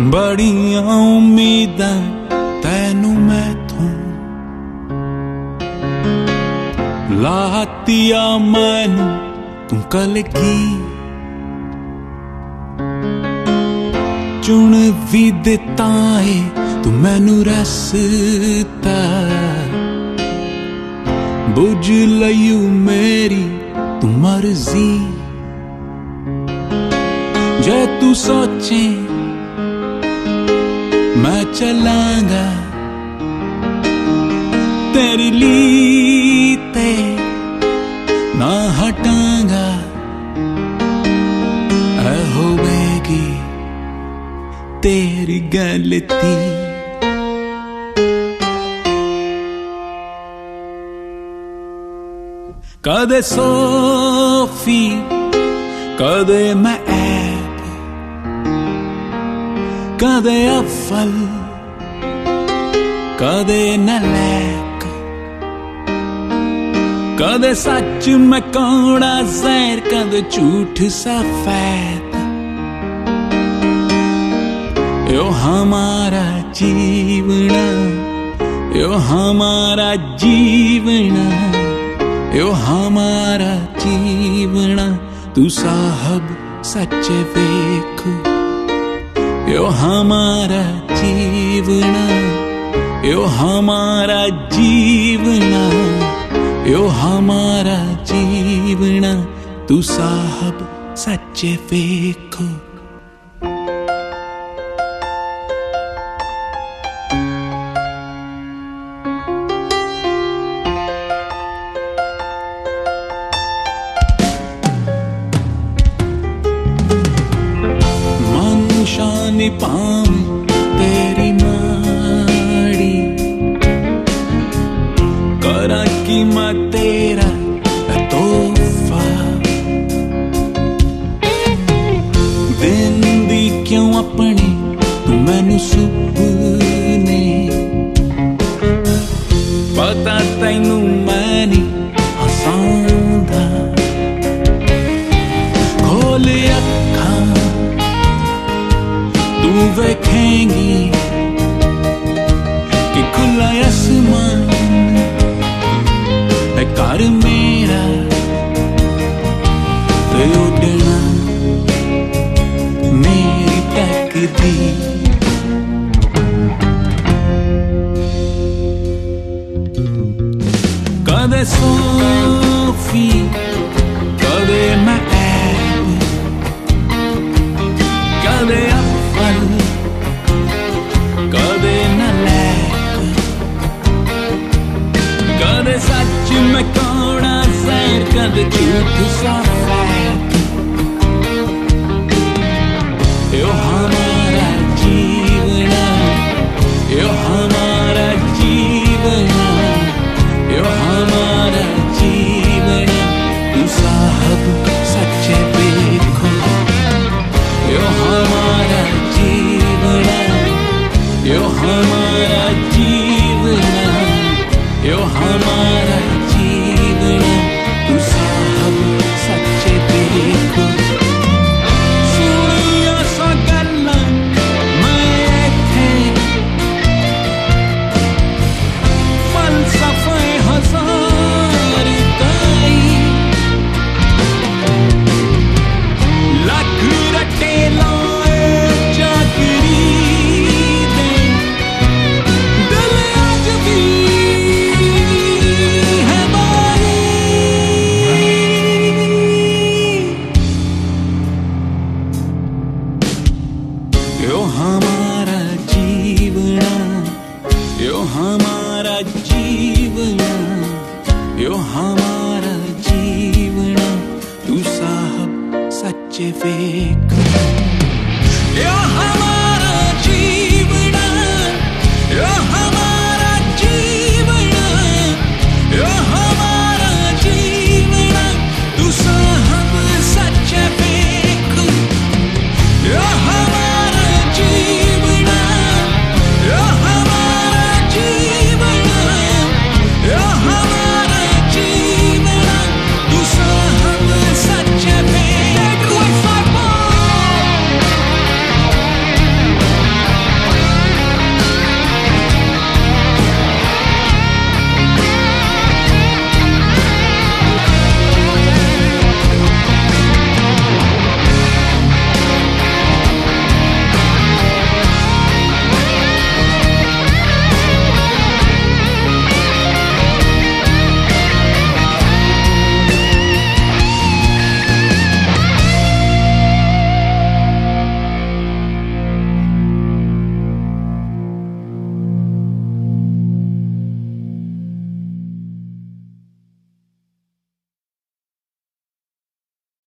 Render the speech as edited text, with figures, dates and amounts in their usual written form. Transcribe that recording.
बड़ियां उम्मीदां तैनू मैथों लातिया मैनू तू कलगी चुन भी दिता है तू मैनू रसता बुझ लयू मेरी तू मर्जी जे तू सोचे मैं चलांगा तेरी लीते ना हटांगा ऐ होवेगी तेरी गलती कदे सोफी कदे मैं ऐब कदे अव्वल कदे नलैक कदे सच मैं कौड़ा जहर कदे झूठ सफेद यो हमारा जीवना यो हमारा जीवना यो हमारा जीवना तू साहब सच्चे वेख यो हमारा जीवना यो हमारा जीवना यो हमारा जीवना तू साहब सच्चे वेख शानी पाम तेरी माड़ी करा की मैं तेरा तोहफा दिन दी क्यों अपनी तू मैनू सुपने पता तैनू मैं नहीं हसांदा खोल अखां तू वेखेंगी कि खुला आसमान है घर मेरा ते उड़ना मेरी तकदीर कदे सोफी कदे मैं ऐब कदे कदे नलैक कदे सच मैं कौड़ा जहर कदे झूठ सफेद यो हमारा जीवना यो हमारा जीवना यो हमारा जीवना तू साहब सच्चे देखो यो हमारा जीवना यो हमारा जीवना यो हमारा जीवना तू साहब सच्चे देखो सुनिया सा गल्लां मैं थे फलसफे हजार ताई लख रटे लाए चाकरी यो हमारा जीवना यो हमारा जीवना यो हमारा जीवना तू साहब सच्चे वेख